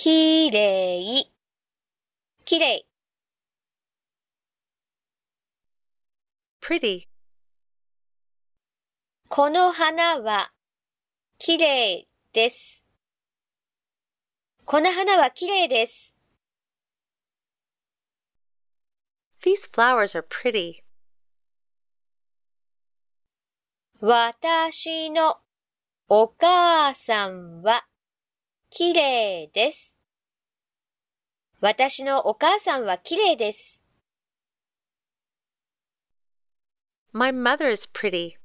きれい、きれい。 pretty, この花はきれいです。この花はきれいです。 these flowers are pretty. 私のお母さんはきれいです。私のお母さんはきれいです。 My mother is pretty.